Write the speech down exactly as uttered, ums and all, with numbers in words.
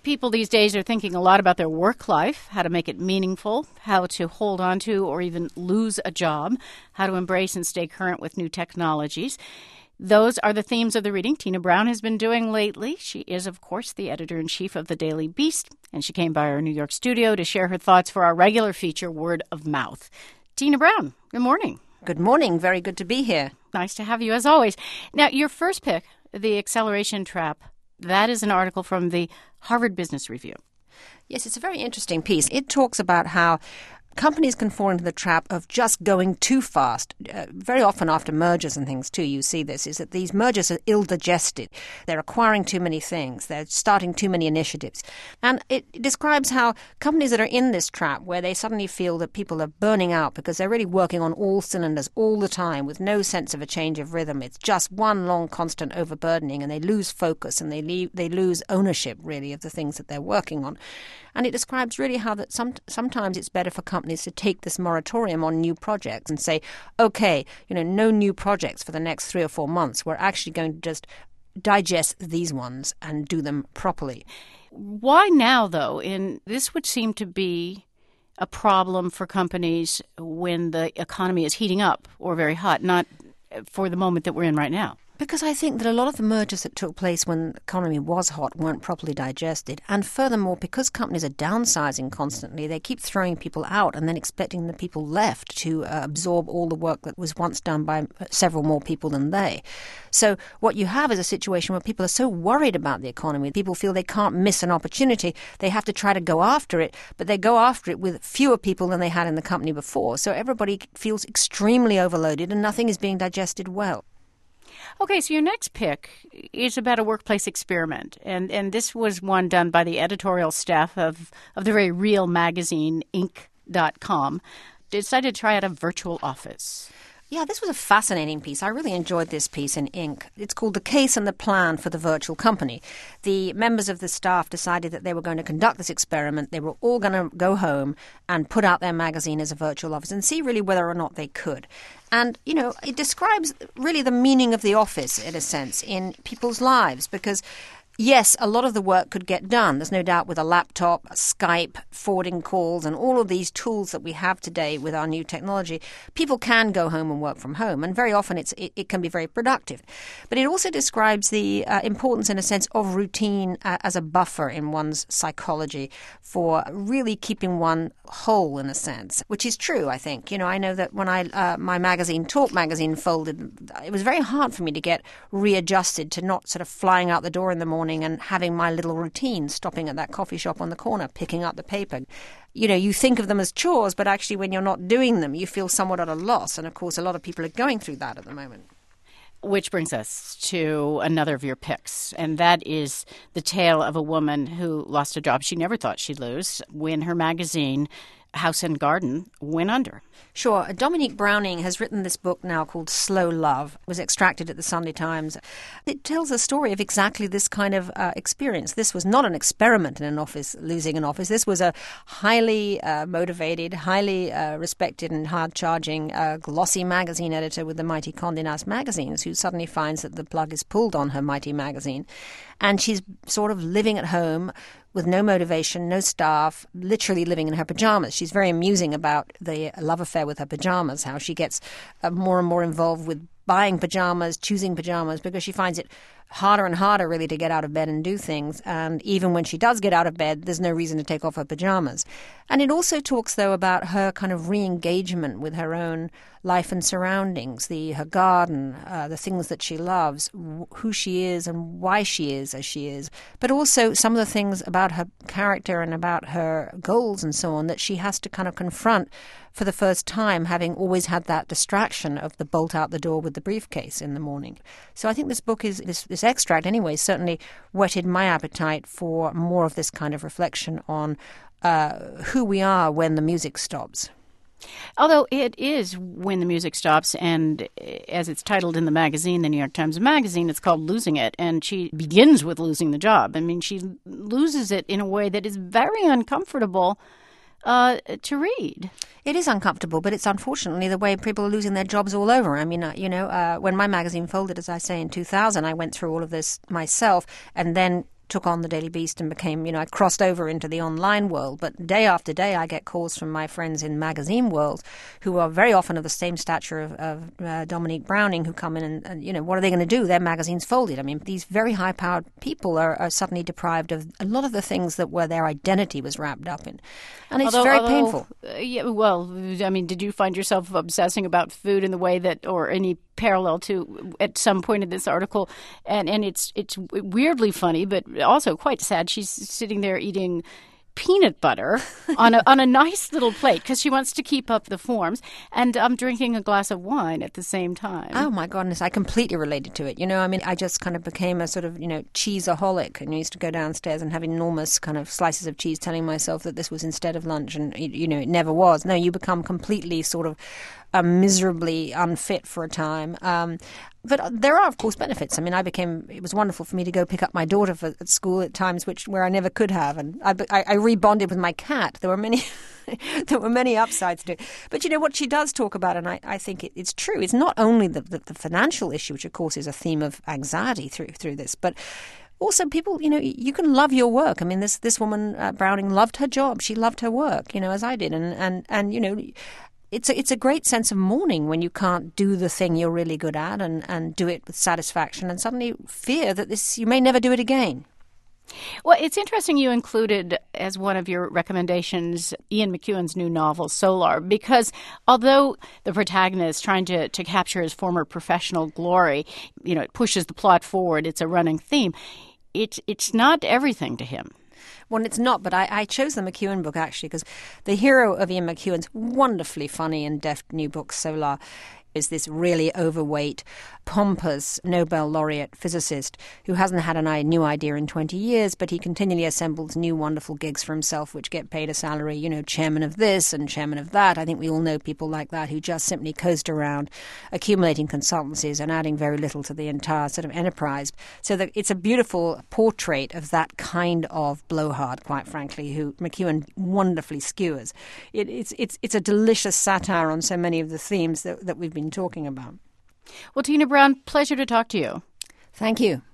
People these days are thinking a lot about their work life, how to make it meaningful, how to hold on to or even lose a job, how to embrace and stay current with new technologies. Those are the themes of the reading Tina Brown has been doing lately. She is, of course, the editor-in-chief of the Daily Beast, and she came by our New York studio to share her thoughts for our regular feature, Word of Mouth. Tina Brown, good morning. Good morning. Very good to be here. Nice to have you, as always. Now, your first pick, The Acceleration Trap, that is an article from the Harvard Business Review. Yes, it's a very interesting piece. It talks about how companies can fall into the trap of just going too fast. Uh, very often after mergers and things, too, you see this, is that these mergers are ill-digested. They're acquiring too many things. They're starting too many initiatives. And it describes how companies that are in this trap, where they suddenly feel that people are burning out because they're really working on all cylinders all the time with no sense of a change of rhythm. It's just one long, constant overburdening, and they lose focus and they leave, they lose ownership, really, of the things that they're working on. And it describes really how that some, sometimes it's better for companies to take this moratorium on new projects and say, okay, you know, no new projects for the next three or four months. We're actually going to just digest these ones and do them properly. Why now, though? In this would seem to be a problem for companies when the economy is heating up or very hot, not for the moment that we're in right now. Because I think that a lot of the mergers that took place when the economy was hot weren't properly digested. And furthermore, because companies are downsizing constantly, they keep throwing people out and then expecting the people left to uh, absorb all the work that was once done by several more people than they. So what you have is a situation where people are so worried about the economy, people feel they can't miss an opportunity. They have to try to go after it, but they go after it with fewer people than they had in the company before. So everybody feels extremely overloaded and nothing is being digested well. Okay, so your next pick is about a workplace experiment, and, and this was one done by the editorial staff of, of the very real magazine, Inc dot com. Decided to try out a virtual office. Yeah, this was a fascinating piece. I really enjoyed this piece in Inc. It's called The Case and the Plan for the Virtual Company. The members of the staff decided that they were going to conduct this experiment. They were all going to go home and put out their magazine as a virtual office and see really whether or not they could. And, you know, it describes really the meaning of the office, in a sense, in people's lives, because yes, a lot of the work could get done. There's no doubt with a laptop, Skype, forwarding calls, and all of these tools that we have today with our new technology, people can go home and work from home. And very often it's, it, it can be very productive. But it also describes the uh, importance, in a sense, of routine uh, as a buffer in one's psychology for really keeping one whole, in a sense, which is true, I think. You know, I know that when I uh, my magazine, Talk Magazine, folded, it was very hard for me to get readjusted to not sort of flying out the door in the morning and having my little routine, stopping at that coffee shop on the corner, picking up the paper. You know, you think of them as chores, but actually when you're not doing them, you feel somewhat at a loss. And of course, a lot of people are going through that at the moment. Which brings us to another of your picks, and that is the tale of a woman who lost a job she never thought she'd lose when her magazine, House and Garden, went under. Sure. Dominique Browning has written this book now called Slow Love. It was extracted at the Sunday Times. It tells a story of exactly this kind of uh, experience. This was not an experiment in an office, losing an office. This was a highly uh, motivated, highly uh, respected and hard-charging, uh, glossy magazine editor with the mighty Condé Nast magazines who suddenly finds that the plug is pulled on her mighty magazine. And she's sort of living at home with no motivation, no staff, literally living in her pajamas. She's very amusing about the love affair with her pajamas, how she gets uh, more and more involved with buying pajamas, choosing pajamas, because she finds it harder and harder really to get out of bed and do things. And even when she does get out of bed, there's no reason to take off her pajamas. And it also talks, though, about her kind of re-engagement with her own life and surroundings, the her garden, uh, the things that she loves, w- who she is and why she is as she is, but also some of the things about her character and about her goals and so on that she has to kind of confront for the first time, having always had that distraction of the bolt out the door with the briefcase in the morning. So I think this book is, this, this extract anyway, certainly whetted my appetite for more of this kind of reflection on uh, who we are when the music stops. Although it is When the Music Stops, and as it's titled in the magazine, the New York Times Magazine, it's called Losing It, and she begins with losing the job. I mean, she loses it in a way that is very uncomfortable uh, to read. It is uncomfortable, but it's unfortunately the way people are losing their jobs all over. I mean, uh, you know, uh, when my magazine folded, as I say, in two thousand, I went through all of this myself, and then took on the Daily Beast and became, you know, I crossed over into the online world. But day after day, I get calls from my friends in magazine world who are very often of the same stature of, of uh, Dominique Browning, who come in and, and, you know, what are they going to do? Their magazine's folded. I mean, these very high-powered people are, are suddenly deprived of a lot of the things that were their identity was wrapped up in. And it's although, very although, painful. Uh, yeah, well, I mean, did you find yourself obsessing about food in the way that, or any parallel to at some point in this article? And and it's it's weirdly funny, but also quite sad. She's sitting there eating peanut butter on a on a nice little plate because she wants to keep up the forms, and I'm um, drinking a glass of wine at the same time. Oh my goodness, I completely related to it. You know, I mean, I just kind of became a sort of, you know, cheeseaholic, and I used to go downstairs and have enormous kind of slices of cheese, telling myself that this was instead of lunch, and you know, it never was. No, you become completely sort of uh, miserably unfit for a time. Um, But there are, of course, benefits. I mean, I became, it was wonderful for me to go pick up my daughter for, at school at times which where I never could have. And I, I, I rebonded with my cat. There were many there were many upsides to it. But, you know, what she does talk about, and I, I think it, it's true, it's not only the, the, the financial issue, which, of course, is a theme of anxiety through through this, but also people, you know, you can love your work. I mean, this, this woman, uh, Browning, loved her job. She loved her work, you know, as I did. And, and, and you know... It's a, it's a great sense of mourning when you can't do the thing you're really good at and, and do it with satisfaction, and suddenly fear that this you may never do it again. Well, it's interesting you included as one of your recommendations Ian McEwan's new novel, Solar, because although the protagonist is trying to, to capture his former professional glory, you know, it pushes the plot forward, it's a running theme, it's, it's not everything to him. Well, it's not, but I, I chose the McEwan book, actually, because the hero of Ian McEwan's wonderfully funny and deft new book, Solar, is this really overweight, pompous Nobel laureate physicist who hasn't had a new idea in twenty years, but he continually assembles new wonderful gigs for himself which get paid a salary, you know, chairman of this and chairman of that. I think we all know people like that who just simply coast around accumulating consultancies and adding very little to the entire sort of enterprise. So that it's a beautiful portrait of that kind of blowhard, quite frankly, who McEwan wonderfully skewers. It, it's, it's, it's a delicious satire on so many of the themes that, that we've been talking about. Well, Tina Brown, pleasure to talk to you. Thank you.